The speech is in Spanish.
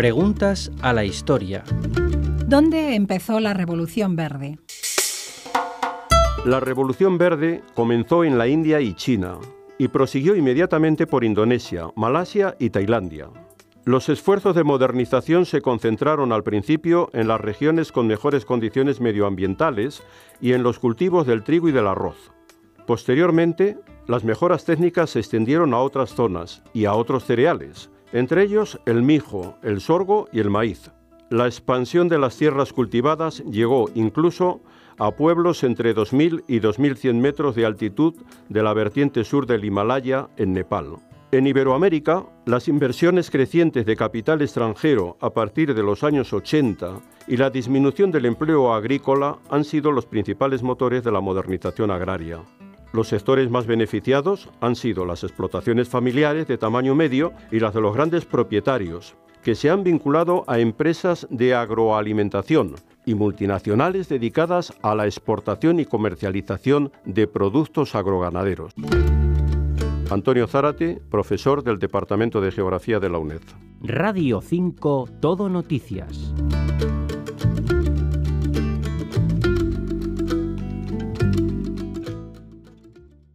Preguntas a la historia. ¿Dónde empezó la Revolución Verde? La Revolución Verde comenzó en la India y China y prosiguió inmediatamente por Indonesia, Malasia y Tailandia. Los esfuerzos de modernización se concentraron al principio en las regiones con mejores condiciones medioambientales y en los cultivos del trigo y del arroz. Posteriormente, las mejoras técnicas se extendieron a otras zonas y a otros cereales, entre ellos el mijo, el sorgo y el maíz. La expansión de las tierras cultivadas llegó incluso a pueblos entre 2.000 y 2.100 metros de altitud de la vertiente sur del Himalaya, en Nepal. En Iberoamérica, las inversiones crecientes de capital extranjero a partir de los años 80 y la disminución del empleo agrícola han sido los principales motores de la modernización agraria. Los sectores más beneficiados han sido las explotaciones familiares de tamaño medio y las de los grandes propietarios, que se han vinculado a empresas de agroalimentación y multinacionales dedicadas a la exportación y comercialización de productos agroganaderos. Antonio Zárate, profesor del Departamento de Geografía de la UNED. Radio 5 Todo Noticias.